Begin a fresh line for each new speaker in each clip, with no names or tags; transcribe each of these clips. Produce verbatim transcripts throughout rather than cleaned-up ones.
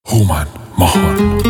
هومن ماهان.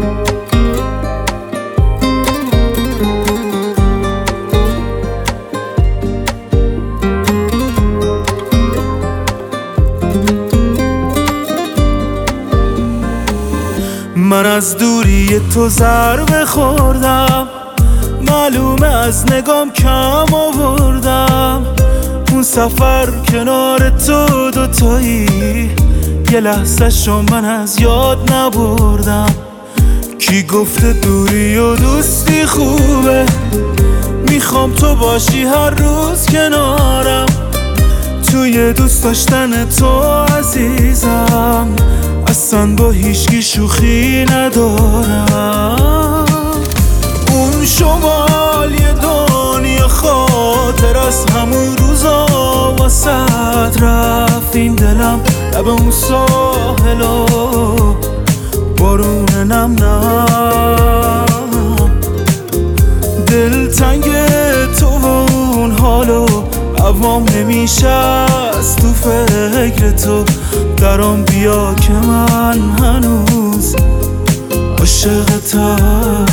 من از دوری تو ضربه خوردم، معلومه از نگام کم آوردم. اون سفر کنار تو دوتایی، یه لحظه شو من از یاد نبردم. کی گفته دوری و دوستی خوبه؟ میخوام تو باشی هر روز کنارم، توی دوست داشتن تو عزیزم. اصلا با هیچکی شوخی ندارم. اون شمال یه دنیا خاطر از همون روزا واسد رفت. این دلم لب اون ساحلا بارون نم نم. دلتنگ تو و اون حالو عوام نمیشه از تو فکر تو. درام بیا که من هنوز عاشقتم.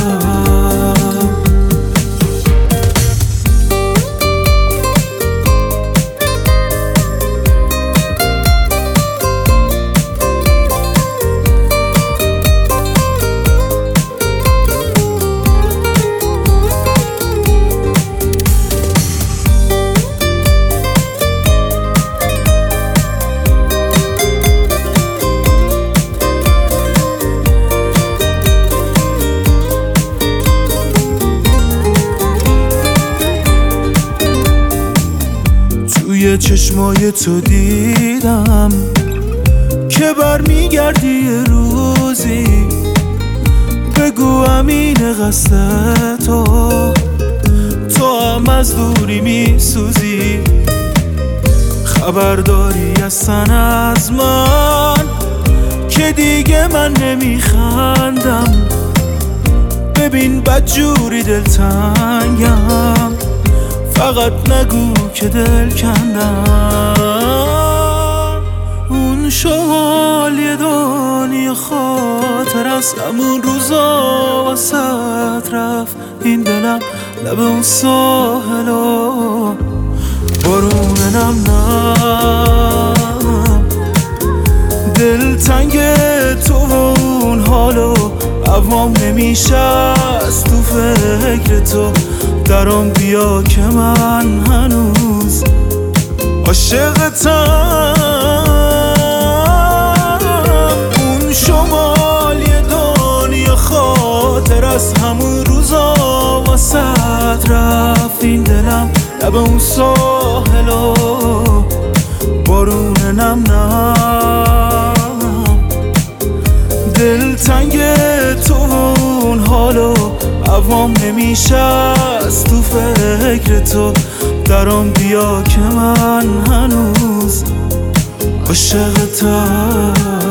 توی چشمای تو دیدم که برمیگردی یه روزی. بگو امین قصد تو، تو هم از دوری میسوزی. خبرداری اصلا از من که دیگه من نمیخندم. ببین بدجوری دلتنگم، فقط نگو که دل کندم. اون شمال یه دنیا خاطر از همون روزا واسد رفت. این دلم لب اون ساحلا بارون نم نم. دلتنگ تو و اون حالو عوام نمیشه از تو فکر تو. درام بیا که من هنوز عاشقتم. اون شمال یه دنیا خاطر از همون روزا واسد رفت. این دلم لب اون ساحلا بارون نم نم. دلتنگ تو و اون حالو عوام نمیشه از تو فکر تو. درام بیا که من هنوز عاشقتم.